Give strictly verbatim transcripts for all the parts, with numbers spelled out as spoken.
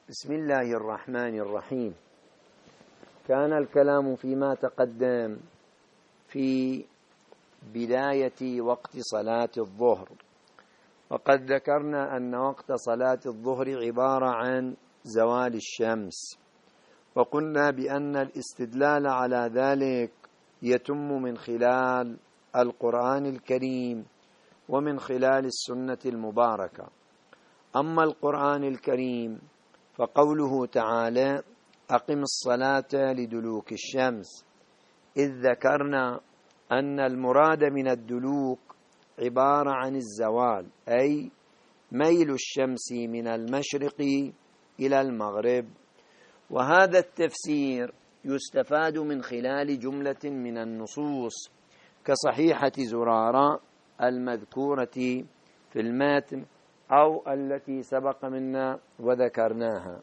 بسم الله الرحمن الرحيم. كان الكلام فيما تقدم في بداية وقت صلاة الظهر، وقد ذكرنا أن وقت صلاة الظهر عبارة عن زوال الشمس، وقلنا بأن الاستدلال على ذلك يتم من خلال القرآن الكريم ومن خلال السنة المباركة. أما القرآن الكريم فقوله تعالى: أقم الصلاة لدلوك الشمس، إذ ذكرنا أن المراد من الدلوك عبارة عن الزوال، أي ميل الشمس من المشرق إلى المغرب. وهذا التفسير يستفاد من خلال جملة من النصوص كصحيحة زرارة المذكورة في المتن أو التي سبق منا وذكرناها.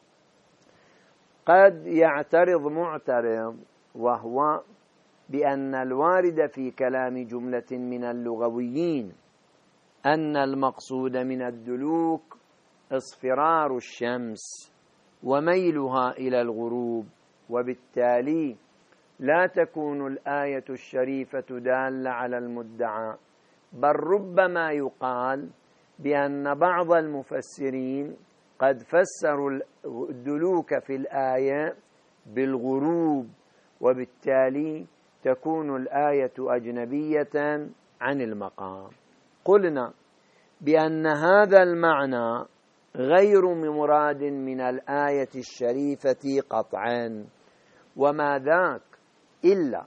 قد يعترض معترض وهو بأن الوارد في كلام جملة من اللغويين أن المقصود من الدلوك اصفرار الشمس وميلها إلى الغروب، وبالتالي لا تكون الآية الشريفة دالة على المدعى، بل ربما يقال بأن بعض المفسرين قد فسروا الدلوك في الآية بالغروب، وبالتالي تكون الآية أجنبية عن المقام. قلنا بأن هذا المعنى غير مراد من الآية الشريفة قطعا، وما ذاك إلا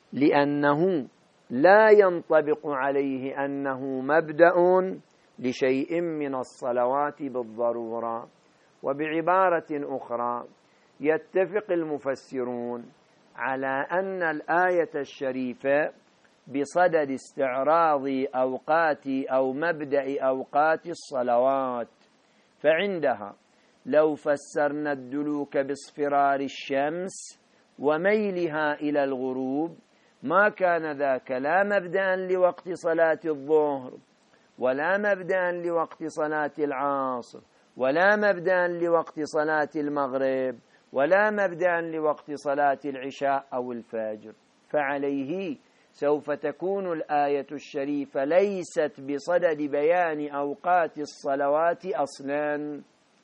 لأنه لا ينطبق عليه أنه مبدأ لشيء من الصلوات بالضرورة. وبعبارة أخرى، يتفق المفسرون على أن الآية الشريفة بصدد استعراض أوقات أو مبدأ أوقات الصلوات، فعندها لو فسرنا الدلوك باصفرار الشمس وميلها إلى الغروب ما كان ذاك لا مبدأ لوقت صلاة الظهر، ولا مبدأ لوقت صلاة العصر، ولا مبدأ لوقت صلاة المغرب، ولا مبدأ لوقت صلاة العشاء أو الفجر. فعليه سوف تكون الآية الشريفة ليست بصدد بيان أوقات الصلوات أصلا،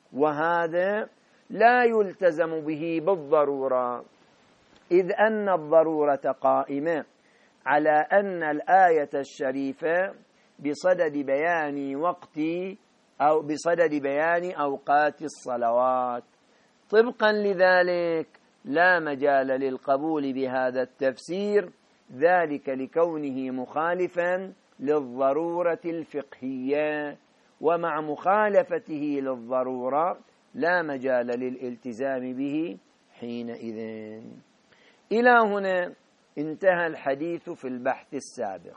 وهذا لا يلتزم به بالضرورة، إذ أن الضرورة قائمة على أن الآية الشريفة بصدد بيان وقت أو بصدد بيان أوقات الصلوات. طبقا لذلك لا مجال للقبول بهذا التفسير، ذلك لكونه مخالفا للضرورة الفقهية، ومع مخالفته للضرورة لا مجال للالتزام به حينئذ. إلى هنا انتهى الحديث في البحث السابق.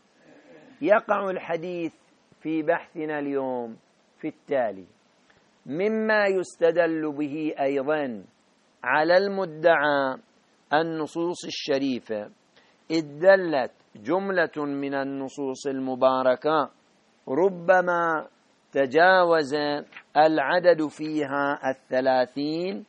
يقع الحديث في بحثنا اليوم في التالي: مما يستدل به أيضا على المدعى النصوص الشريفة، إذ دلت جملة من النصوص المباركة ربما تجاوز العدد فيها الثلاثين،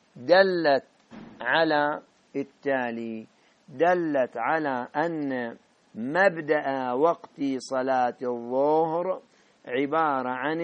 دلت على التالي: دلت على أن مبدأ وقت صلاة الظهر عبارة عن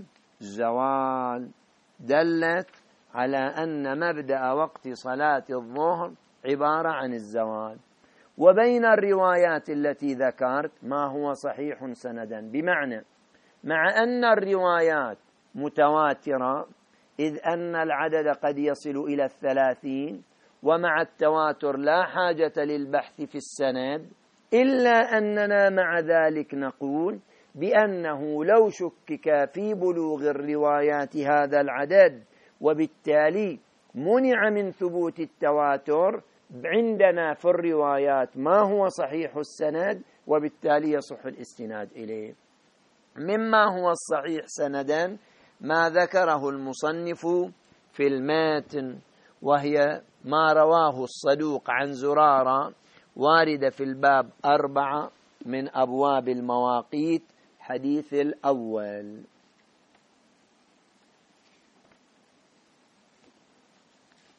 الزوال، دلت على أن مبدأ وقت صلاة الظهر عبارة عن الزوال. وبين الروايات التي ذكرت ما هو صحيح سندا، بمعنى مع أن الروايات متواترة، إذ أن العدد قد يصل إلى الثلاثين، ومع التواتر لا حاجة للبحث في السند، إلا أننا مع ذلك نقول بأنه لو شكك في بلوغ الروايات هذا العدد وبالتالي منع من ثبوت التواتر، عندنا في الروايات ما هو صحيح السند وبالتالي يصح الاستناد إليه. مما هو الصحيح سندا ما ذكره المصنف في المتن، وهي ما رواه الصدوق عن زرارة، وارد في الباب أربعة من أبواب المواقيت، حديث الأول.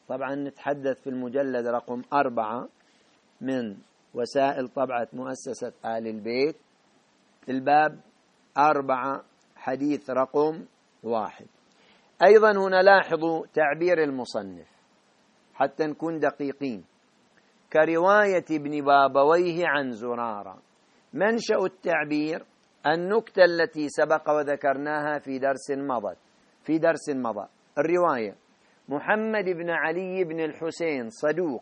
طبعا نتحدث في المجلد رقم أربعة من وسائل طبعة مؤسسة آل البيت، الباب أربعة حديث رقم واحد. أيضا هنا لاحظوا تعبير المصنف حتى نكون دقيقين: كرواية ابن بابويه عن زرارة. منشأ التعبير النكتة التي سبق وذكرناها في درس مضى في درس مضى الرواية: محمد بن علي بن الحسين صدوق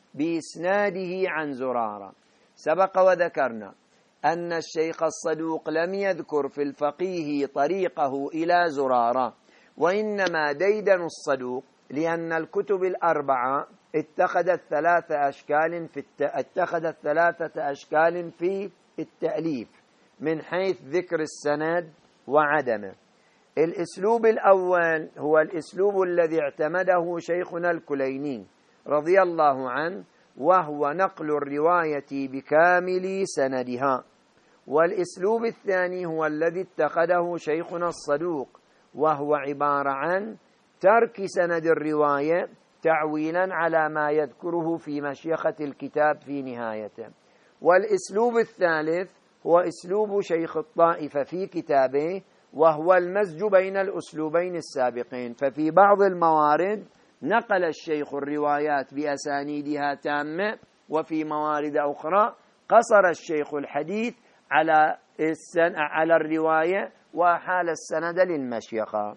بإسناده عن زرارة. سبق وذكرنا أن الشيخ الصدوق لم يذكر في الفقيه طريقه إلى زرارة، وإنما ديدن الصدوق لأن الكتب الأربعة اتخذت ثلاثة أشكال في الت... اتخذت ثلاثة أشكال في التأليف من حيث ذكر السند وعدمه. الأسلوب الأول هو الأسلوب الذي اعتمده شيخنا الكليني رضي الله عنه، وهو نقل الرواية بكامل سندها. والأسلوب الثاني هو الذي اتخذه شيخنا الصدوق، وهو عبارة عن ترك سند الرواية تعويلا على ما يذكره في مشيخة الكتاب في نهايته. والأسلوب الثالث هو أسلوب شيخ الطائفة في كتابه، وهو المزج بين الأسلوبين السابقين. ففي بعض الموارد نقل الشيخ الروايات بأسانيدها تامة، وفي موارد أخرى قصر الشيخ الحديث على السن على الرواية وحال السند للمشيخة.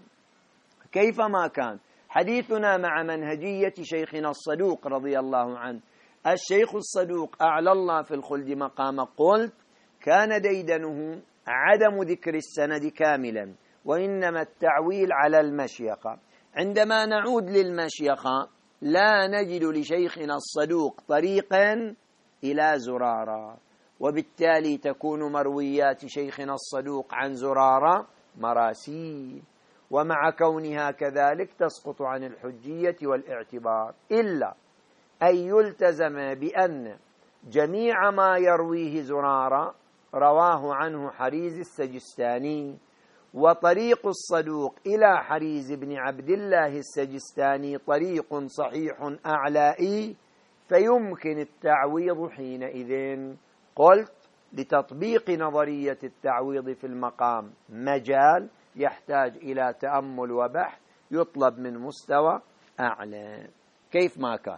كيفما كان حديثنا مع منهجية شيخنا الصدوق رضي الله عنه. الشيخ الصدوق أعلى الله في الخلد مقام، قلت كان ديدنه عدم ذكر السند كاملا، وإنما التعويل على المشيخة. عندما نعود للمشيخة لا نجد لشيخنا الصدوق طريقا إلى زرارة، وبالتالي تكون مرويات شيخنا الصدوق عن زرارة مراسيل، ومع كونها كذلك تسقط عن الحجية والاعتبار، إلا أن يلتزم بأن جميع ما يرويه زرارة رواه عنه حريز السجستاني، وطريق الصدوق إلى حريز بن عبد الله السجستاني طريق صحيح أعلائي، فيمكن التعويض حينئذ. قلت لتطبيق نظرية التعويض في المقام مجال يحتاج إلى تأمل وبحث، يطلب من مستوى أعلى. كيف ما كان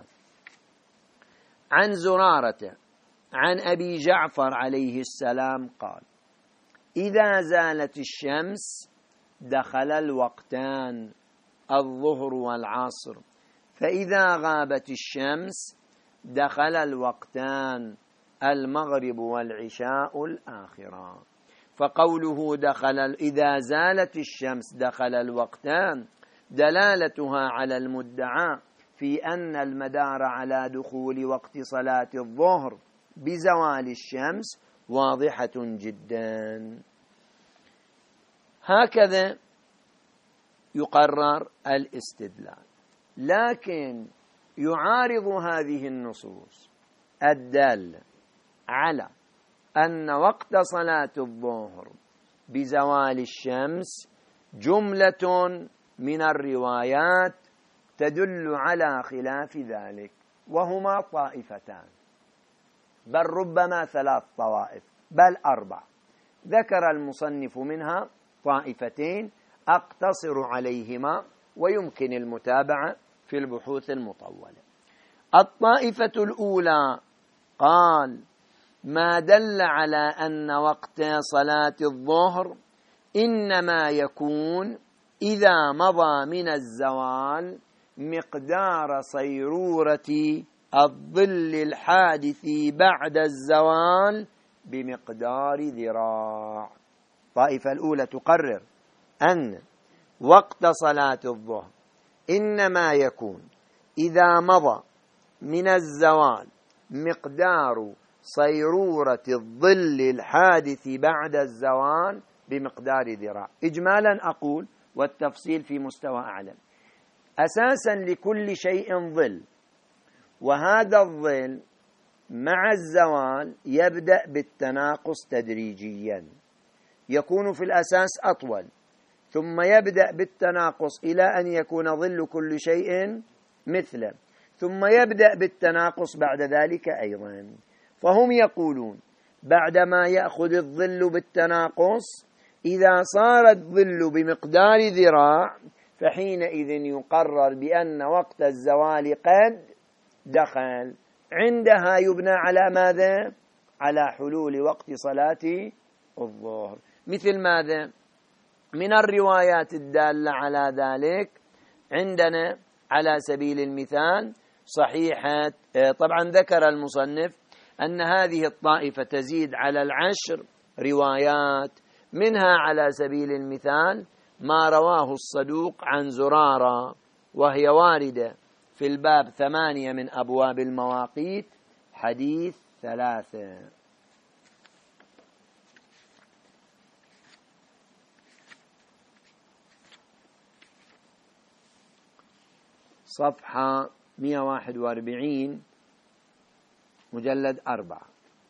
عن زرارة عن أبي جعفر عليه السلام قال: إذا زالت الشمس دخل الوقتان الظهر والعصر، فإذا غابت الشمس دخل الوقتان المغرب والعشاء الآخرة. فقوله دخل إذا زالت الشمس دخل الوقتان دلالتها على المدعى في أن المدار على دخول وقت صلاة الظهر بزوال الشمس واضحة جدا. هكذا يقرر الاستدلال. لكن يعارض هذه النصوص الدالة على أن وقت صلاة الظهر بزوال الشمس جملة من الروايات تدل على خلاف ذلك، وهما طائفتان، بل ربما ثلاث طوائف، بل أربع. ذكر المصنف منها طائفتين أقتصر عليهما، ويمكن المتابعة في البحوث المطولة. الطائفة الأولى قال: ما دل على أن وقت صلاة الظهر إنما يكون إذا مضى من الزوال مقدار صيرورة الظل الحادث بعد الزوال بمقدار ذراع. الطائفة الأولى تقرر أن وقت صلاة الظهر إنما يكون إذا مضى من الزوال مقدار صيرورة الظل الحادث بعد الزوال بمقدار ذراع. إجمالا أقول، والتفصيل في مستوى أعلى، أساسا لكل شيء ظل، وهذا الظل مع الزوال يبدأ بالتناقص تدريجيا، يكون في الأساس أطول، ثم يبدأ بالتناقص إلى أن يكون ظل كل شيء مثله. ثم يبدأ بالتناقص بعد ذلك أيضا. فهم يقولون بعدما يأخذ الظل بالتناقص إذا صار الظل بمقدار ذراع فحينئذ يقرر بأن وقت الزوال قد دخل. عندها يبنى على ماذا؟ على حلول وقت صلاة الظهر. مثل ماذا؟ من الروايات الدالة على ذلك عندنا على سبيل المثال صحيحة، طبعا ذكر المصنف أن هذه الطائفة تزيد على العشر روايات، منها على سبيل المثال ما رواه الصدوق عن زرارة، وهي واردة في الباب ثمانية من أبواب المواقيت حديث ثلاثة. صفحة مئة وواحد وأربعين مجلد أربعة.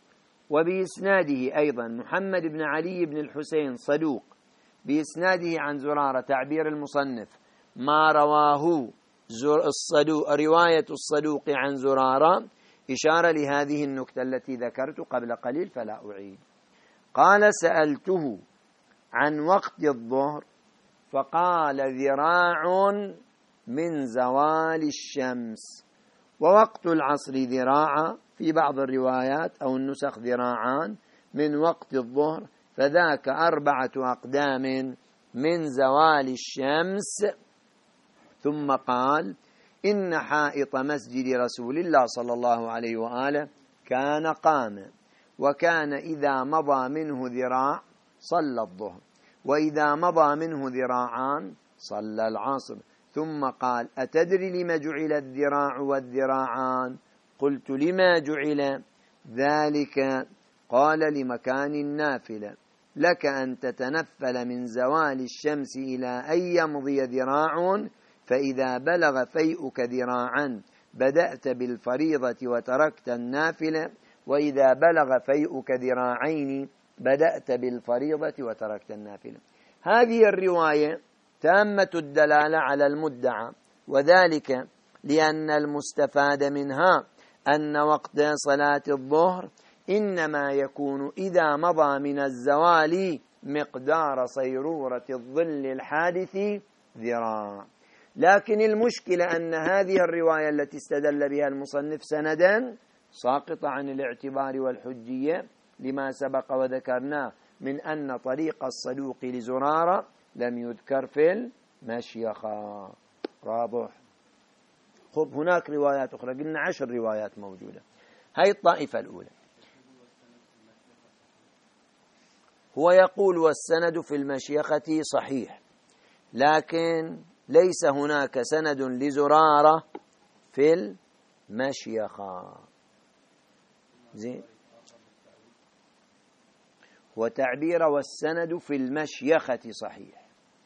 وبإسناده أيضا محمد بن علي بن الحسين صدوق، بإسناده عن زرارة تعبير المصنف ما رواه الصدوق رواية الصدوق عن زرارة إشارة لهذه النكتة التي ذكرت قبل قليل فلا أعيد. قال سألته عن وقت الظهر فقال ذراع من زوال الشمس، ووقت العصر ذراعا في بعض الروايات أو النسخ ذراعان من وقت الظهر، فذاك أربعة أقدام من زوال الشمس. ثم قال إن حائط مسجد رسول الله صلى الله عليه وآله كان قاما، وكان إذا مضى منه ذراع صلى الظهر، وإذا مضى منه ذراعان صلى العصر. ثم قال أتدري لما جعل الذراع والذراعان؟ قلت لما جعل ذلك؟ قال لمكان النافلة، لك أن تتنفل من زوال الشمس إلى أن يمضي ذراع، فإذا بلغ فيئك ذراعا بدأت بالفريضة وتركت النافلة، وإذا بلغ فيئك ذراعين بدأت بالفريضة وتركت النافلة. هذه الرواية تامة الدلالة على المدعى، وذلك لأن المستفاد منها أن وقت صلاة الظهر إنما يكون إذا مضى من الزوال مقدار صيرورة الظل الحادث ذراع. لكن المشكلة أن هذه الرواية التي استدل بها المصنف سندا ساقطة عن الاعتبار والحجية لما سبق وذكرناه من أن طريق الصدوق لزرارة لم يذكر في المشيخة. واضح؟ خب هناك روايات أخرى، قلنا عشر روايات موجودة. هاي الطائفة الأولى. هو يقول والسند في المشيخة صحيح، لكن ليس هناك سند لزرارة في المشيخة. زين، هو تعبير والسند في المشيخة صحيح.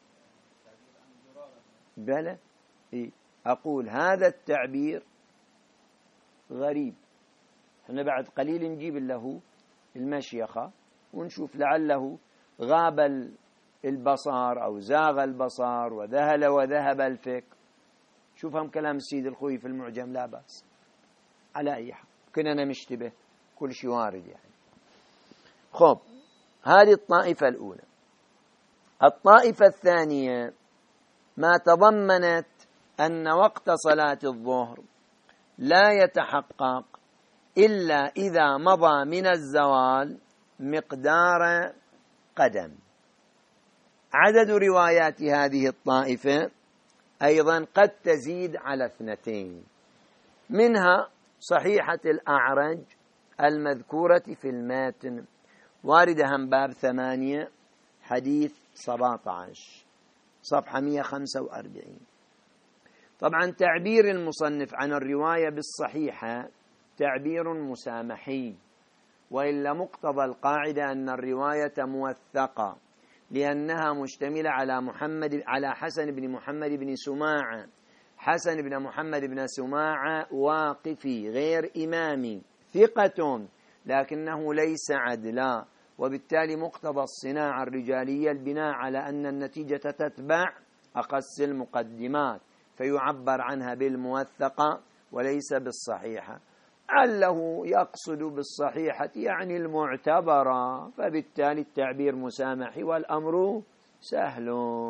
بلى إيه؟ أقول هذا التعبير غريب، احنا بعد قليل نجيب له المشيخة ونشوف لعله غاب البصر أو زاغ البصر وذهل وذهب الفكر. شوف هم كلام السيد الخوي في المعجم لا بأس. على أي حال كنا مشتبه، كل شيء وارد يعني. خب هذه الطائفة الأولى. الطائفة الثانية ما تضمنت أن وقت صلاة الظهر لا يتحقق إلا إذا مضى من الزوال مقدار قدم. عدد روايات هذه الطائفة أيضا قد تزيد على اثنتين، منها صحيحة الأعرج المذكورة في الماتن واردة هم باب ثمانية حديث سبعة عشر صفحة مئة وخمسة وأربعين. طبعا تعبير المصنف عن الرواية بالصحيحة تعبير مسامحي، وإلا مقتضى القاعدة أن الرواية موثقة لأنها مشتملة على محمد على حسن بن محمد بن سماعة. حسن بن محمد بن سماعة واقفي غير إمامي ثقة لكنه ليس عدلا، وبالتالي مقتضى الصناعة الرجالية البناء على أن النتيجة تتبع أقص المقدمات، فيعبر عنها بالموثقة وليس بالصحيحة، عله يقصد بالصحيحة يعني المعتبرة، فبالتالي التعبير مسامح والأمر سهل.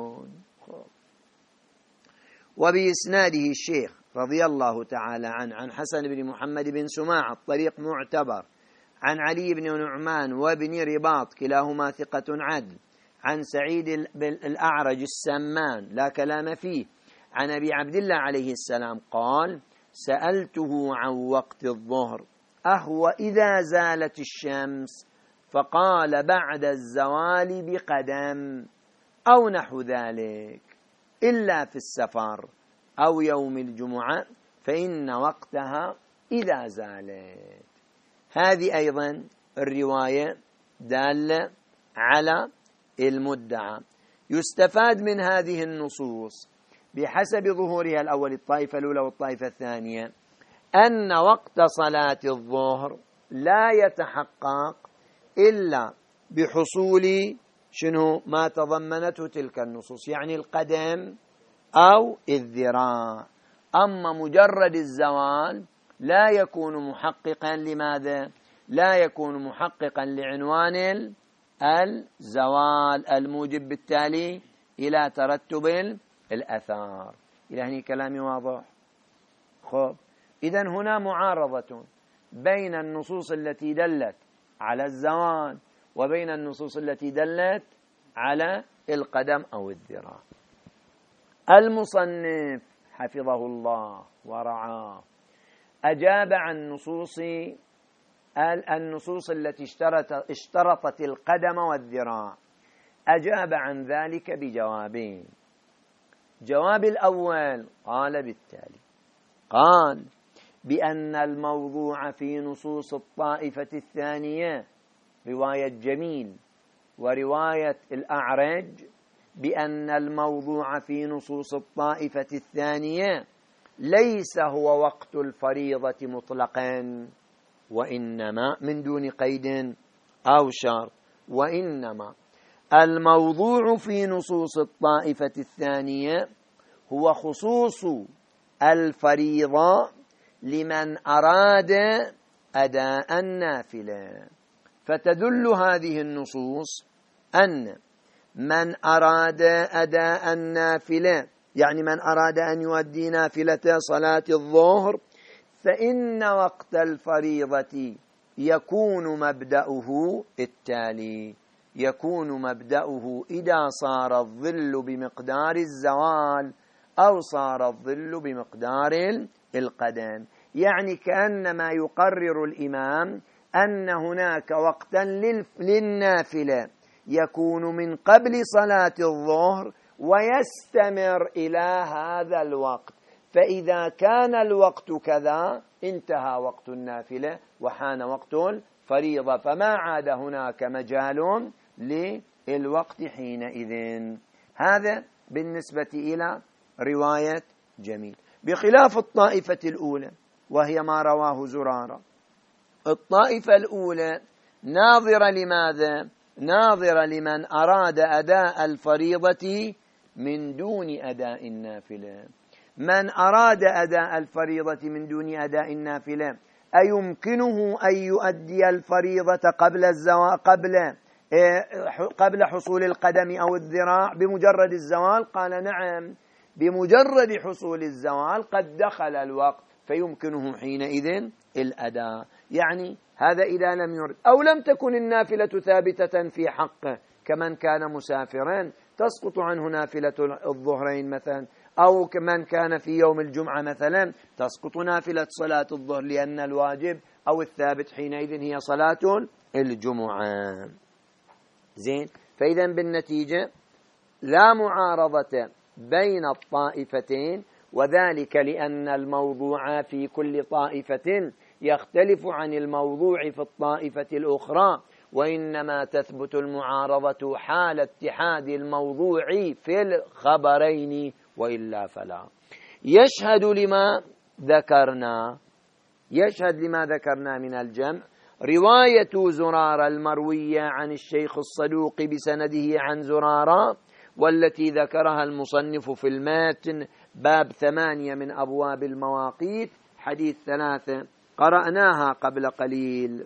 وبإسناده الشيخ رضي الله تعالى عنه عن حسن بن محمد بن سماع الطريق معتبر، عن علي بن نعمان وابن رباط كلاهما ثقة عدل، عن سعيد الأعرج السمان لا كلام فيه، عن أبي عبد الله عليه السلام قال: سألته عن وقت الظهر أهو إذا زالت الشمس؟ فقال: بعد الزوال بقدم أو نحو ذلك، إلا في السفر أو يوم الجمعة فإن وقتها إذا زالت. هذه أيضا الرواية دالة على المدعى. يستفاد من هذه النصوص بحسب ظهورها الأول الطائفة الأولى والطائفة الثانية أن وقت صلاة الظهر لا يتحقق إلا بحصول شنو ما تضمنته تلك النصوص، يعني القدم أو الذراع. أما مجرد الزوال لا يكون محققا. لماذا؟ لا يكون محققا لعنوان الزوال الموجب بالتالي إلى ترتب الأثار. إلى هنا كلامي واضح؟ خب إذن هنا معارضة بين النصوص التي دلت على الزوال وبين النصوص التي دلت على القدم أو الذراع. المصنف حفظه الله ورعاه أجاب عن نصوص النصوص التي اشترط اشترطت القدم والذراع، أجاب عن ذلك بجوابين. جواب الأول قال بالتالي: قال بأن الموضوع في نصوص الطائفة الثانية رواية جميل ورواية الأعرج، بأن الموضوع في نصوص الطائفة الثانية ليس هو وقت الفريضة مطلقا، وإنما من دون قيد أو شرط، وإنما الموضوع في نصوص الطائفة الثانية هو خصوص الفريضة لمن أراد أداء النافلة. فتدل هذه النصوص أن من أراد أداء النافلة، يعني من أراد أن يؤدي نافلة صلاة الظهر، فإن وقت الفريضة يكون مبدأه التالي: يكون مبدأه إذا صار الظل بمقدار الزوال أو صار الظل بمقدار القدم. يعني كأنما يقرر الإمام أن هناك وقتا للنافلة يكون من قبل صلاة الظهر ويستمر إلى هذا الوقت، فإذا كان الوقت كذا انتهى وقت النافلة وحان وقت الفريضة، فما عاد هناك مجال للوقت حينئذ. هذا بالنسبة إلى رواية جميل، بخلاف الطائفة الأولى وهي ما رواه زرارة. الطائفة الأولى ناظرة لماذا؟ ناظرة لمن أراد أداء الفريضة من دون أداء النافلة. من أراد أداء الفريضة من دون أداء النافلة أيمكنه أن يؤدي الفريضة قبل الزوال قبل قبل حصول القدم أو الذراع بمجرد الزوال؟ قال نعم، بمجرد حصول الزوال قد دخل الوقت فيمكنه حينئذ الأداء. يعني هذا إذا لم يرد أو لم تكن النافلة ثابتة في حقه، كمن كان مسافرا تسقط عنه نافلة الظهرين مثلا، أو كمن كان في يوم الجمعة مثلا تسقط نافلة صلاة الظهر، لأن الواجب أو الثابت حينئذ هي صلاة الجمعة. زين، فإذا بالنتيجة لا معارضة بين الطائفتين، وذلك لأن الموضوع في كل طائفة يختلف عن الموضوع في الطائفة الأخرى، وإنما تثبت المعارضة حال اتحاد الموضوع في الخبرين، وإلا فلا. يشهد لما ذكرنا يشهد لما ذكرنا من الجمع رواية زرارة المروية عن الشيخ الصدوق بسنده عن زرارة، والتي ذكرها المصنف في الماتن باب ثمانية من أبواب المواقيت، حديث ثلاثة قرأناها قبل قليل.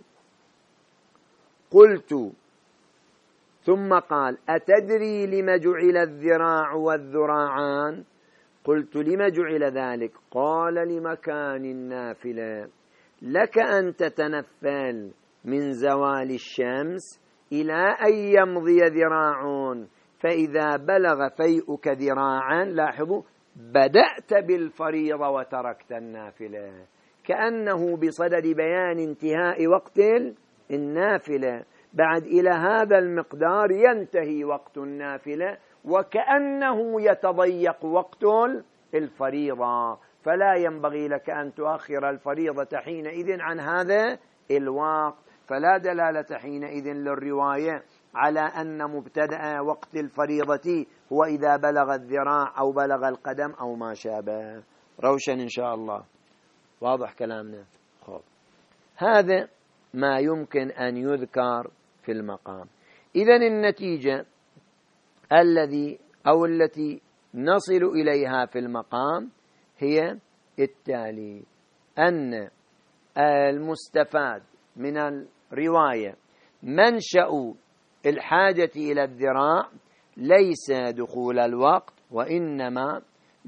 قلت ثم قال أتدري لم جعل الذراع والذراعان؟ قلت لم جعل ذلك؟ قال لمكان النافلة، لك أن تتنفل من زوال الشمس إلى أن يمضي ذراع، فإذا بلغ فيئك ذراعا، لاحظوا، بدأت بالفريضة وتركت النافلة، كأنه بصدد بيان انتهاء وقت النافلة. بعد إلى هذا المقدار ينتهي وقت النافلة، وكأنه يتضيق وقت الفريضة، فلا ينبغي لك أن تؤخر الفريضة حينئذ عن هذا الوقت. فلا دلالة حينئذ للرواية على أن مبتدأ وقت الفريضة هو إذا بلغ الذراع أو بلغ القدم أو ما شابه. روشن إن شاء الله، واضح كلامنا. خب. هذا ما يمكن أن يذكر في المقام. إذن النتيجة الذي أو التي نصل إليها في المقام هي التالي: أن المستفاد من الرواية منشأ الحاجة إلى الذراع ليس دخول الوقت، وإنما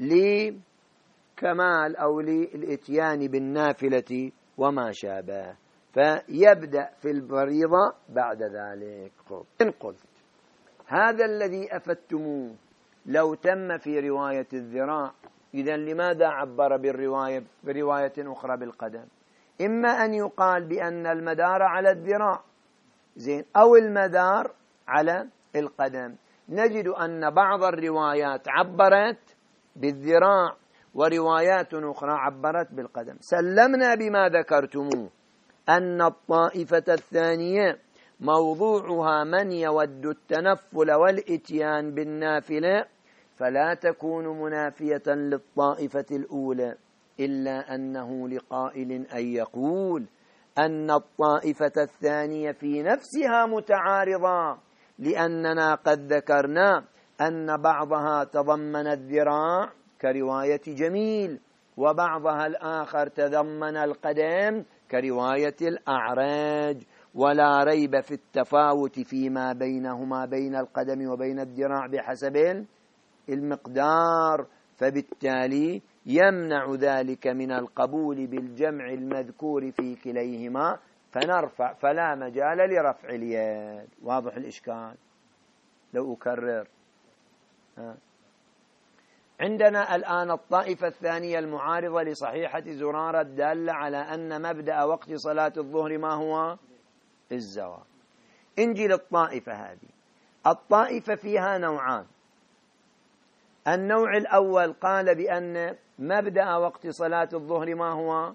لكمال أو للإتيان بالنافلة وما شابه، فيبدأ في الفريضة بعد ذلك. إن قلت هذا الذي أفدتموه لو تم في رواية الذراع، إذن لماذا عبر بالرواية برواية أخرى بالقدم؟ إما أن يقال بأن المدار على الذراع زين، أو المدار على القدم. نجد أن بعض الروايات عبرت بالذراع وروايات أخرى عبرت بالقدم. سلمنا بما ذكرتموه أن الطائفة الثانية موضوعها من يود التنفل والإتيان بالنافلة، فلا تكون منافية للطائفة الأولى، إلا أنه لقائل أن يقول أن الطائفة الثانية في نفسها متعارضة، لأننا قد ذكرنا أن بعضها تضمن الذراع كرواية جميل، وبعضها الآخر تضمن القدم كرواية الأعرج، ولا ريب في التفاوت فيما بينهما بين القدم وبين الذراع بحسب المقدار، فبالتالي يمنع ذلك من القبول بالجمع المذكور في كليهما، فنرفع فلا مجال لرفع اليد. واضح الإشكال؟ لو أكرر، ها. عندنا الآن الطائفة الثانية المعارضة لصحيحة زرارة الدالة على أن مبدأ وقت صلاة الظهر ما هو؟ الزوال. انجي للطائفة هذه. الطائفة فيها نوعان. النوع الأول قال بأن مبدأ وقت صلاة الظهر ما هو؟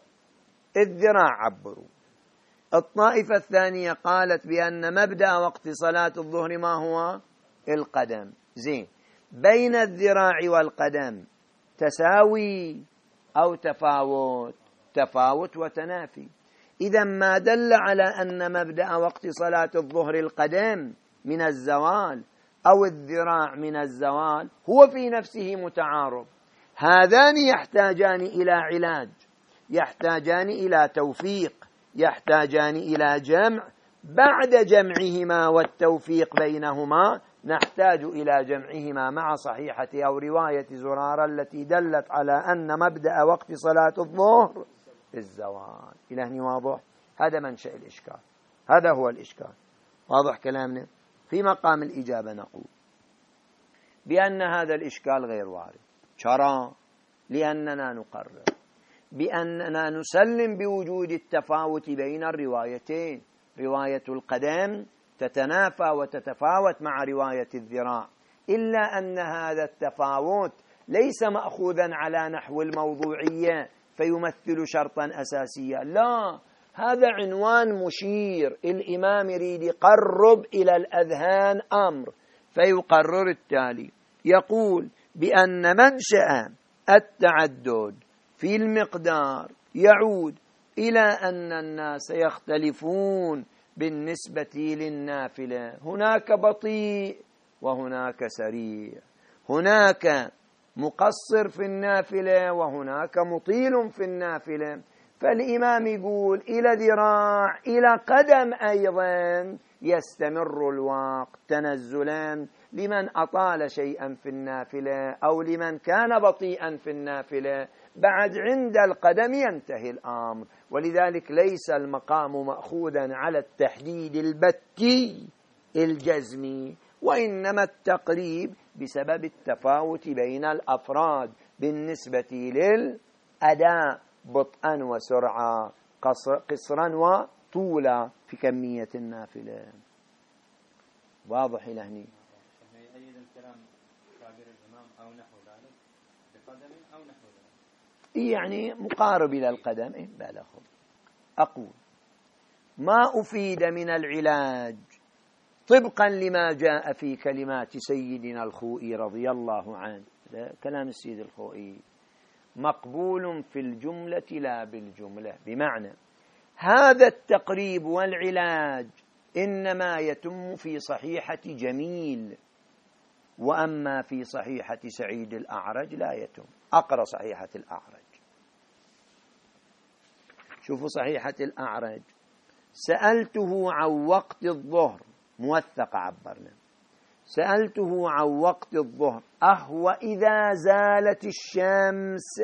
الذراع، عبروا. الطائفة الثانية قالت بأن مبدأ وقت صلاة الظهر ما هو؟ القدم. زين، بين الذراع والقدم تساوي أو تفاوت؟ تفاوت وتنافي. إذا ما دل على أن مبدأ وقت صلاة الظهر القدم من الزوال أو الذراع من الزوال هو في نفسه متعارض. هذان يحتاجان إلى علاج، يحتاجان إلى توفيق، يحتاجان إلى جمع. بعد جمعهما والتوفيق بينهما نحتاج إلى جمعهما مع صحيحة أو رواية زرارة التي دلت على أن مبدأ وقت صلاة الظهر الزوال. إلى هنا واضح؟ هذا منشأ الإشكال، هذا هو الإشكال. واضح كلامنا؟ في مقام الإجابة نقول بأن هذا الإشكال غير وارد. شرع لأننا نقرر بأننا نسلم بوجود التفاوت بين الروايتين. رواية القدم تتنافى وتتفاوت مع رواية الذراع، إلا أن هذا التفاوت ليس مأخوذا على نحو الموضوعية فيمثل شرطا أساسيا، لا، هذا عنوان مشير. الإمام يريد يقرب إلى الأذهان أمر، فيقرر التالي، يقول بأن منشأ التعدد في المقدار يعود إلى أن الناس يختلفون بالنسبة للنافلة. هناك بطيء وهناك سريع، هناك مقصر في النافلة وهناك مطيل في النافلة، فالإمام يقول إلى ذراع إلى قدم أيضا يستمر الوقت تنزلا لمن أطال شيئا في النافلة أو لمن كان بطيئا في النافلة، بعد عند القدم ينتهي الأمر. ولذلك ليس المقام مأخوذا على التحديد البتي الجزمي، وإنما التقريب بسبب التفاوت بين الأفراد بالنسبة للأداء بطئا وسرعة، قصرا وطولا في كمية النافلة. واضح إلى هنا؟ يؤيد الكلام تعبير الإمام أو نحو ذلك بقدم أو نحو ذلك، يعني مقارب إلى القدم. إيه بالغ. أقول ما أفيد من العلاج طبقا لما جاء في كلمات سيدنا الخوئي رضي الله عنه، كلام السيد الخوئي مقبول في الجملة لا بالجملة، بمعنى هذا التقريب والعلاج إنما يتم في صحيحة جميل، وأما في صحيحة سعيد الأعرج لا يتم. أقرأ صحيحة الأعرج. شوفوا صحيحة الأعرج: سألته عن وقت الظهر، موثق عبرنا، سألته عن وقت الظهر أهو إذا زالت الشمس.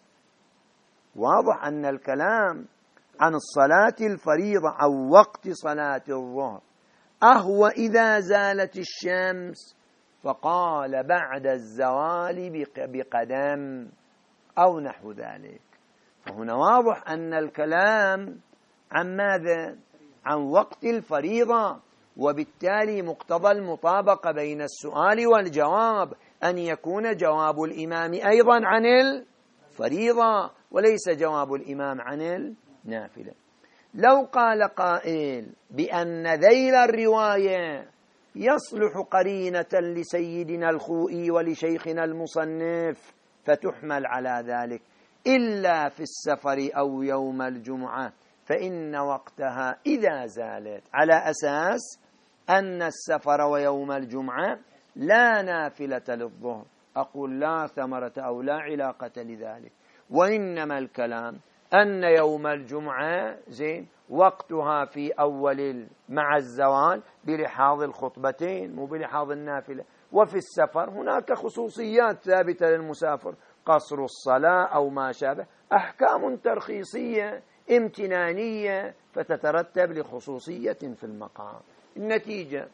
واضح أن الكلام عن الصلاة الفريضة عن وقت صلاة الظهر أهو إذا زالت الشمس، فقال بعد الزوال بقدم أو نحو ذلك. فهنا واضح أن الكلام عن ماذا؟ عن وقت الفريضة، وبالتالي مقتضى المطابقة بين السؤال والجواب أن يكون جواب الإمام أيضا عن الفريضة وليس جواب الإمام عن النافلة. لو قال قائل بأن ذيل الرواية يصلح قرينة لسيدنا الخوئي ولشيخنا المصنف فتحمل على ذلك إلا في السفر أو يوم الجمعة، فإن وقتها إذا زالت، على أساس أن السفر ويوم الجمعة لا نافلة للظهر، أقول لا ثمرة أو لا علاقة لذلك، وإنما الكلام أن يوم الجمعة زين وقتها في أول مع الزوال بلحاظ الخطبتين مو بلحاظ النافلة. وفي السفر هناك خصوصيات ثابتة للمسافر، قصر الصلاة أو ما شابه، أحكام ترخيصية امتنانية فتترتب لخصوصية في المقام. النتيجة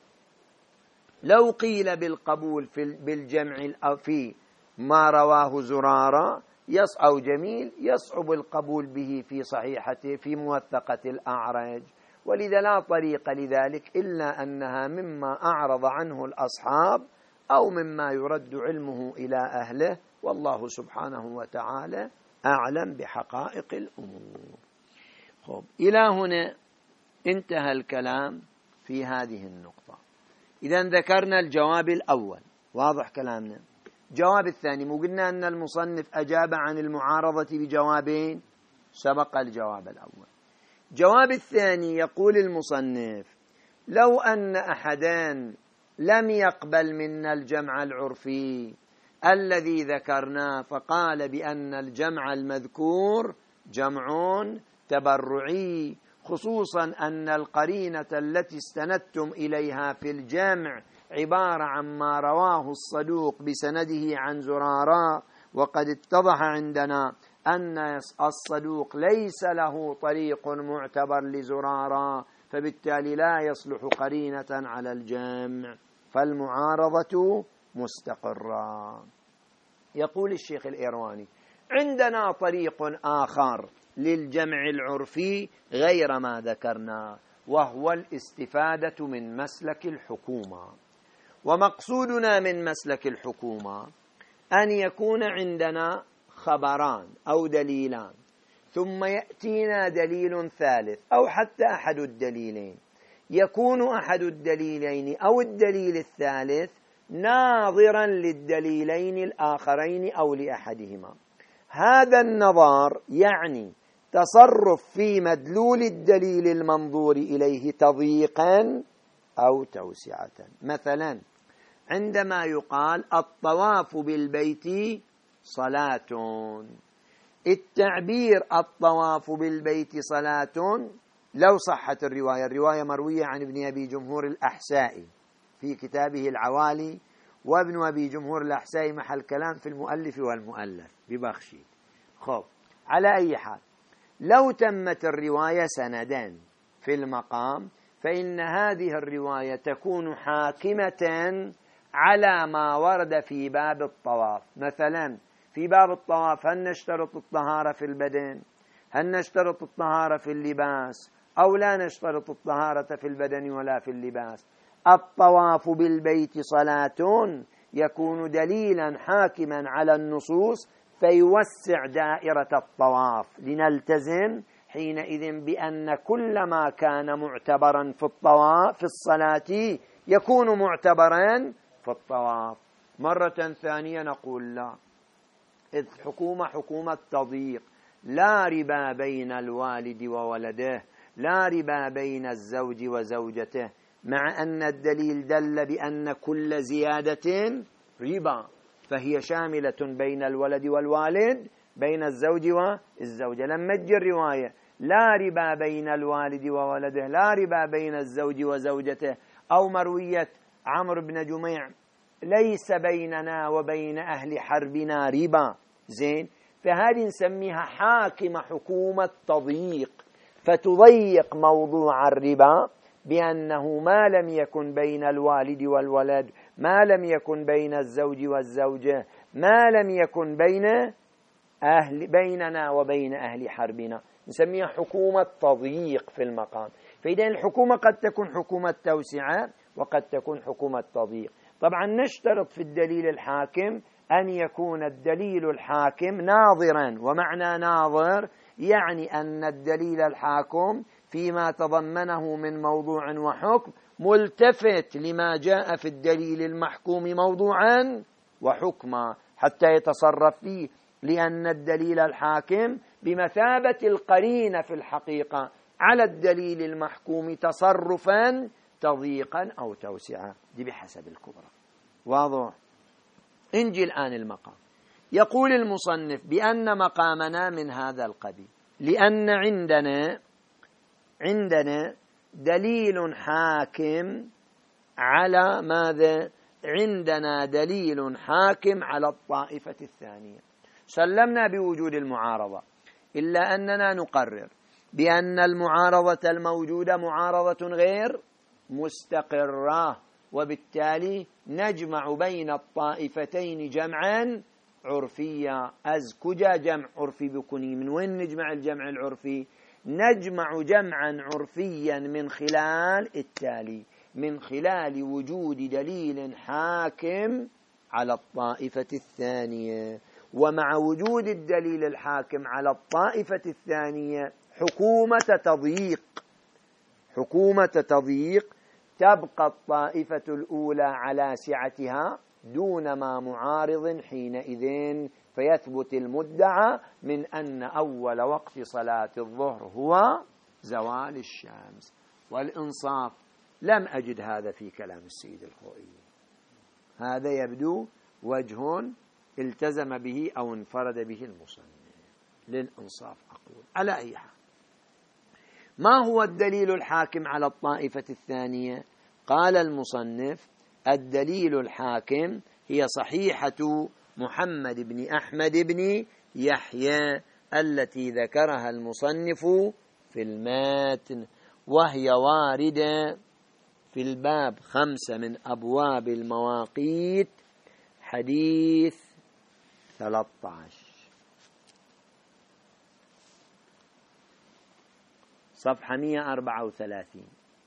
لو قيل بالقبول في بالجمع في ما رواه زرارة أو جميل يصعب القبول به في صحيحته في موثقة الأعرج، ولذا لا طريق لذلك إلا أنها مما أعرض عنه الأصحاب أو مما يرد علمه إلى أهله، والله سبحانه وتعالى أعلم بحقائق الأمور. خب، إلى هنا انتهى الكلام في هذه النقطة. إذا ذكرنا الجواب الأول، واضح كلامنا. الجواب الثاني، مو قلنا أن المصنف أجاب عن المعارضة بجوابين؟ سبق الجواب الأول. الجواب الثاني يقول المصنف: لو أن أحدان لم يقبل منا الجمع العرفي الذي ذكرناه فقال بأن الجمع المذكور جمع تبرعي، خصوصا أن القرينة التي استندتم إليها في الجمع عبارة عن ما رواه الصدوق بسنده عن زرارة، وقد اتضح عندنا أن الصدوق ليس له طريق معتبر لزرارة، فبالتالي لا يصلح قرينة على الجمع، فالمعارضة مستقرة. يقول الشيخ الإيرواني: عندنا طريق آخر للجمع العرفي غير ما ذكرنا، وهو الاستفادة من مسلك الحكومة. ومقصودنا من مسلك الحكومة أن يكون عندنا خبران أو دليلان، ثم يأتينا دليل ثالث أو حتى أحد الدليلين، يكون أحد الدليلين أو الدليل الثالث ناظرا للدليلين الآخرين أو لأحدهما. هذا النظر يعني تصرف في مدلول الدليل المنظور إليه تضييقا أو توسعة. مثلا عندما يقال الطواف بالبيت صلاة. التعبير الطواف بالبيت صلاة لو صحت الرواية، الرواية مروية عن ابن أبي جمهور الأحسائي في كتابه العوالي، وابن أبي جمهور الأحسائي محل كلام في المؤلف والمؤلف ببخشي. خب، على أي حال، لو تمت الرواية سندان في المقام فإن هذه الرواية تكون حاكمة على ما ورد في باب الطواف. مثلا في باب الطواف هل نشترط الطهارة في البدن؟ هل نشترط الطهارة في اللباس؟ أو لا نشترط الطهارة في البدن ولا في اللباس؟ الطواف بالبيت صلاة يكون دليلا حاكما على النصوص فيوسع دائرة الطواف، لنلتزم حينئذ بأن كل ما كان معتبرا في الطواف في الصلاة يكون معتبرا في الطواف. مرة ثانية نقول لا، إذ حكومة حكومة تضييق، لا ربا بين الوالد وولده، لا ربا بين الزوج وزوجته، مع أن الدليل دل بأن كل زيادة ربا، فهي شاملة بين الولد والوالد، بين الزوج والزوجة. لما تجي الرواية لا ربا بين الوالد وولده، لا ربا بين الزوج وزوجته، أو مروية عمرو بن جميع ليس بيننا وبين أهل حربنا ربا، زين، فهذه نسميها حاكمة حكومة تضييق، فتضيق موضوع الربا بأنه ما لم يكن بين الوالد والولد، ما لم يكن بين الزوج والزوجة، ما لم يكن بين أهل بيننا وبين أهل حربنا، نسميها حكومة تضييق في المقام. فإذا الحكومة قد تكون حكومة توسعة وقد تكون حكومة تضييق. طبعا نشترط في الدليل الحاكم أن يكون الدليل الحاكم ناظرا، ومعنى ناظر يعني أن الدليل الحاكم فيما تضمنه من موضوع وحكم ملتفت لما جاء في الدليل المحكوم موضوعا وحكما حتى يتصرف فيه، لأن الدليل الحاكم بمثابة القرينة في الحقيقة على الدليل المحكوم تصرفا تضييقا أو توسعا، دي بحسب الكبرى. واضح؟ انجي الآن المقام. يقول المصنف بأن مقامنا من هذا القبيل، لأن عندنا عندنا دليل حاكم على ماذا؟ عندنا دليل حاكم على الطائفة الثانية. سلمنا بوجود المعارضة، إلا أننا نقرر بأن المعارضة الموجودة معارضة غير مستقرة، وبالتالي نجمع بين الطائفتين جمعا عرفيا. أزكجا جمع عرفي بكني، من وين نجمع الجمع العرفي؟ نجمع جمعا عرفيا من خلال التالي: من خلال وجود دليل حاكم على الطائفة الثانية. ومع وجود الدليل الحاكم على الطائفة الثانية حكومة تضييق، حكومة تضييق تبقى الطائفة الأولى على سعتها دون ما معارض حينئذ، فيثبت المدعى من أن أول وقت صلاة الظهر هو زوال الشمس. والإنصاف لم أجد هذا في كلام السيد الخوئي، هذا يبدو وجه التزم به أو انفرد به المصنف، للإنصاف أقول. على أي حال، ما هو الدليل الحاكم على الطائفة الثانية؟ قال المصنف: الدليل الحاكم هي صحيحة محمد بن أحمد بن يحيى التي ذكرها المصنف في الماتن، وهي واردة في الباب خمسة من أبواب المواقيت، حديث ثلاثة عشر، صفحة مئة وأربعة وثلاثين.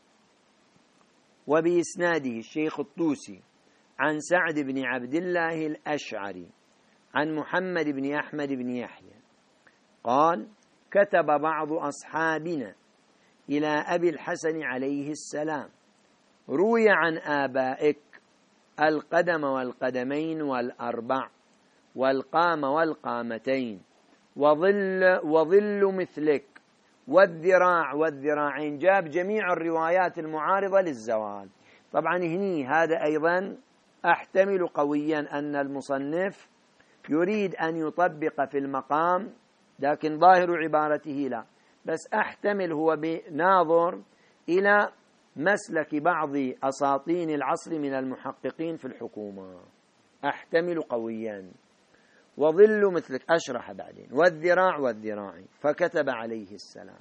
وبإسناده الشيخ الطوسي عن سعد بن عبد الله الأشعري عن محمد بن أحمد بن يحيى قال: كتب بعض أصحابنا إلى أبي الحسن عليه السلام: روي عن آبائك القدم والقدمين والأربع والقام والقامتين وظل وظل مثلك والذراع والذراعين. جاب جميع الروايات المعارضة للزوال. طبعا هني هذا أيضا أحتمل قويا أن المصنف يريد أن يطبق في المقام، لكن ظاهر عبارته لا، بس أحتمل هو بناظر إلى مسلك بعض أساطين العصر من المحققين في الحكومة، أحتمل قويا. وظل مثلك أشرح بعدين، والذراع والذراع، فكتب عليه السلام: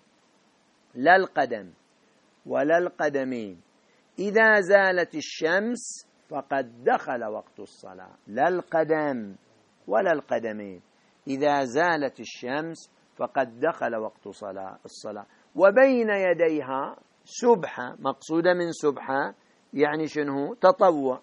لا القدم ولا القدمين إذا زالت الشمس فقد دخل وقت الصلاة. لا القدم ولا القدمين إذا زالت الشمس فقد دخل وقت صلاة الصلاة. وبين يديها سبحة، مقصودة من سبحة يعني شنو؟ تطوع،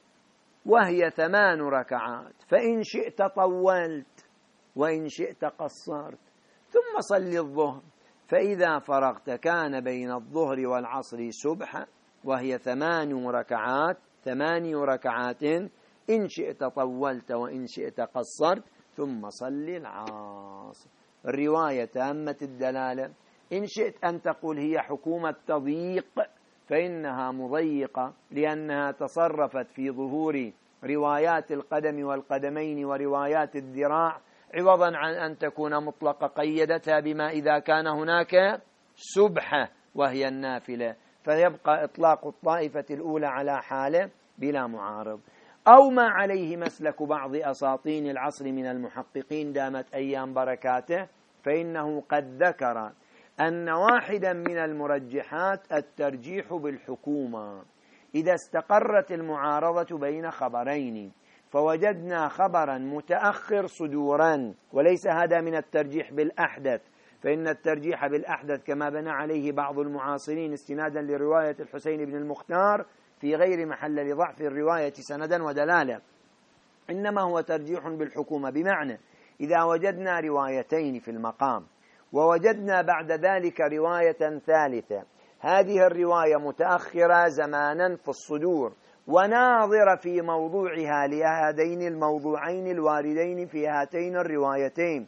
وهي ثمان ركعات، فإن شئت طولت وإن شئت قصرت، ثم صل الظهر، فإذا فرغت كان بين الظهر والعصر سبحة وهي ثمان ركعات ثمان ركعات، إن شئت طولت وإن شئت قصرت، ثم صل العصر. الرواية تامة الدلالة. إن شئت أن تقول هي حكومة تضييق فإنها مضيقة، لأنها تصرفت في ظهور روايات القدم والقدمين وروايات الذراع، عوضا عن أن تكون مطلقة قيدتها بما إذا كان هناك سبحة وهي النافلة، فيبقى إطلاق الطائفة الأولى على حاله بلا معارض. أو ما عليه مسلك بعض أساطين العصر من المحققين دامت أيام بركاته، فإنه قد ذكر أن واحدا من المرجحات الترجيح بالحكومة إذا استقرت المعارضة بين خبرين، فوجدنا خبرا متأخر صدورا، وليس هذا من الترجيح بالأحدث، فإن الترجيح بالأحدث كما بنى عليه بعض المعاصرين استنادا لرواية الحسين بن المختار في غير محل لضعف الرواية سندا ودلالة، إنما هو ترجيح بالحكومة، بمعنى إذا وجدنا روايتين في المقام ووجدنا بعد ذلك رواية ثالثة، هذه الرواية متأخرة زمانا في الصدور وناظرة في موضوعها لهذين الموضوعين الواردين في هاتين الروايتين،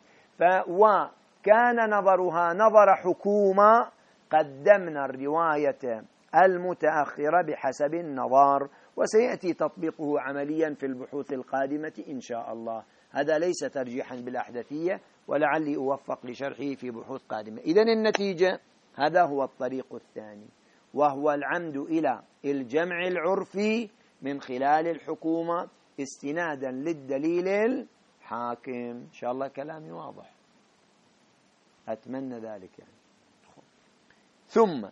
وكان نظرها نظر حكومة، قدمنا الرواية المتأخرة بحسب النظر، وسيأتي تطبيقه عمليا في البحوث القادمة إن شاء الله. هذا ليس ترجيحا بالأحدثية، ولعلي أوفق لشرحه في بحوث قادمة. إذن النتيجة هذا هو الطريق الثاني، وهو العمد إلى الجمع العرفي من خلال الحكومة استنادا للدليل الحاكم. إن شاء الله كلامي واضح، أتمنى ذلك يعني. ثم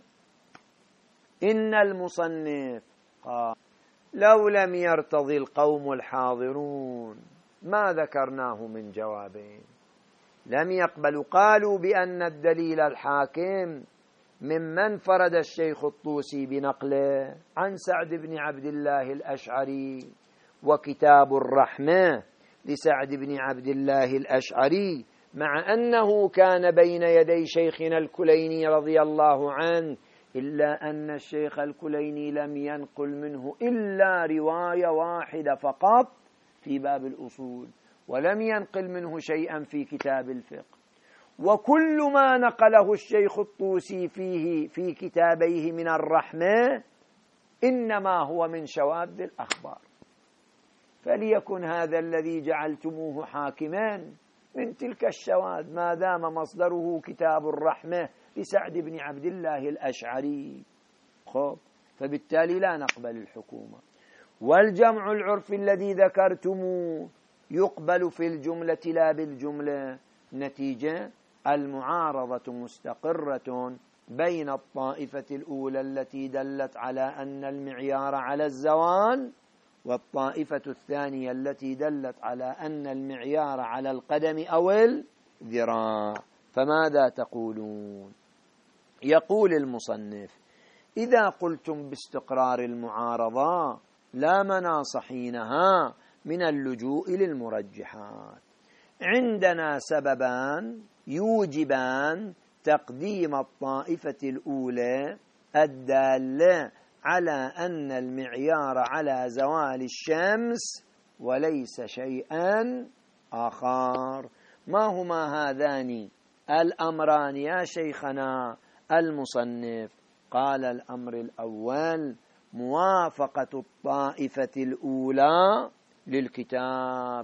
إن المصنف قال: لو لم يرتضي القوم الحاضرون ما ذكرناه من جوابين. لم يقبلوا، قالوا بأن الدليل الحاكم ممن فرد الشيخ الطوسي بنقله عن سعد بن عبد الله الأشعري، وكتاب الرحمة لسعد بن عبد الله الأشعري، مع أنه كان بين يدي شيخنا الكليني رضي الله عنه، إلا أن الشيخ الكليني لم ينقل منه إلا رواية واحدة فقط في باب الأصول، ولم ينقل منه شيئا في كتاب الفقه. وكل ما نقله الشيخ الطوسي فيه في كتابيه من الرحمة إنما هو من شواذ الأخبار، فليكن هذا الذي جعلتموه حاكما من تلك الشواذ ما دام مصدره كتاب الرحمة لسعد بن عبد الله الأشعري. خب، فبالتالي لا نقبل الحكومة. والجمع العرفي الذي ذكرتموه يقبل في الجملة لا بالجملة. نتيجة: المعارضة مستقرة بين الطائفة الأولى التي دلت على أن المعيار على الزوال، والطائفة الثانية التي دلت على أن المعيار على القدم أو الذراع. فماذا تقولون؟ يقول المصنف: إذا قلتم باستقرار المعارضة لا مناص حينها من اللجوء للمرجحات. عندنا سببان يوجبان تقديم الطائفة الأولى الدالة على أن المعيار على زوال الشمس وليس شيئا آخر. ما هما هذان الأمران يا شيخنا المصنف؟ قال: الأمر الأول موافقة الطائفة الأولى للكتاب،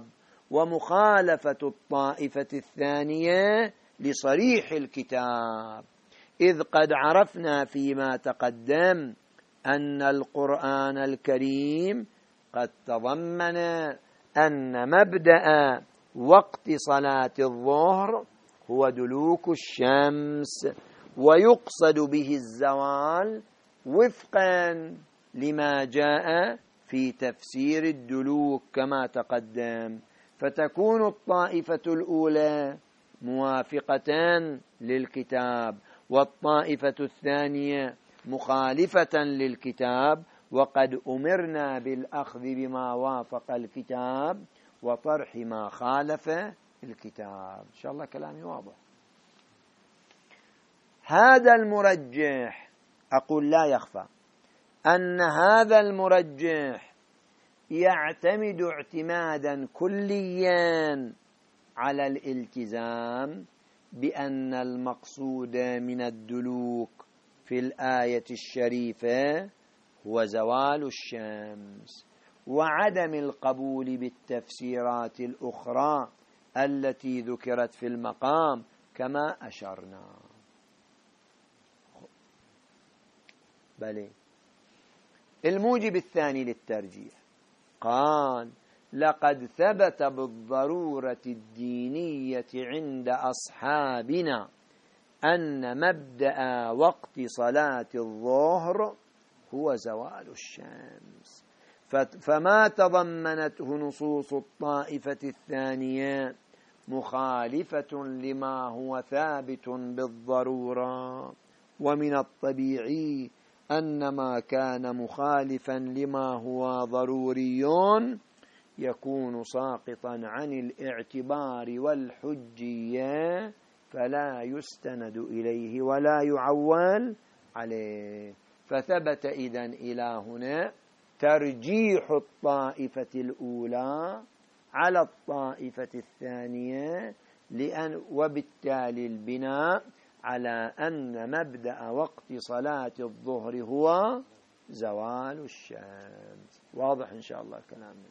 ومخالفة الطائفة الثانية لصريح الكتاب، إذ قد عرفنا فيما تقدم أن القرآن الكريم قد تضمن أن مبدأ وقت صلاة الظهر هو دلوك الشمس، ويقصد به الزوال وفقا لما جاء في تفسير الدلوك كما تقدم، فتكون الطائفة الأولى موافقة للكتاب والطائفة الثانية مخالفة للكتاب، وقد أمرنا بالأخذ بما وافق الكتاب وطرح ما خالف الكتاب. إن شاء الله كلامي واضح. هذا المرجح أقول لا يخفى أن هذا المرجح يعتمد اعتمادا كليا على الالتزام بأن المقصود من الدلوك في الآية الشريفة هو زوال الشمس، وعدم القبول بالتفسيرات الأخرى التي ذكرت في المقام كما أشرنا. بلى الموجب الثاني للترجيح قال: لقد ثبت بالضرورة الدينية عند أصحابنا أن مبدأ وقت صلاة الظهر هو زوال الشمس، فما تضمنته نصوص الطائفة الثانية مخالفة لما هو ثابت بالضرورة، ومن الطبيعي أن ما كان مخالفا لما هو ضروري يكون ساقطا عن الاعتبار والحجية، فلا يستند إليه ولا يعول عليه. فثبت إذن إلى هنا ترجيح الطائفة الأولى على الطائفة الثانية، لأن وبالتالي البناء على أن مبدأ وقت صلاة الظهر هو زوال الشمس. واضح إن شاء الله كلامنا.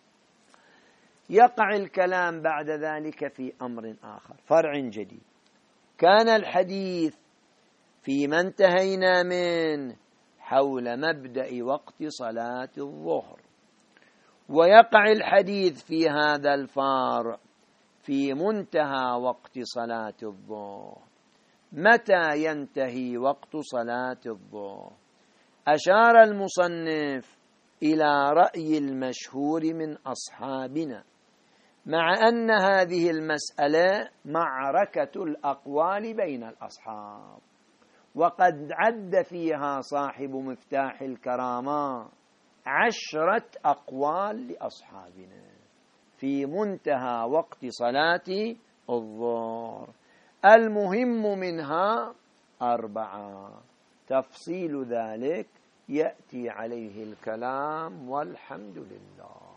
يقع الكلام بعد ذلك في أمر آخر، فرع جديد. كان الحديث فيما انتهينا منه حول مبدأ وقت صلاة الظهر، ويقع الحديث في هذا الفرع في منتهى وقت صلاة الظهر. متى ينتهي وقت صلاة الظهر؟ أشار المصنف إلى رأي المشهور من أصحابنا، مع أن هذه المسألة معركة الأقوال بين الأصحاب، وقد عد فيها صاحب مفتاح الكرامة عشرة أقوال لأصحابنا في منتهى وقت صلاة الظهر. المهم منها أربعة، تفصيل ذلك يأتي عليه الكلام، والحمد لله.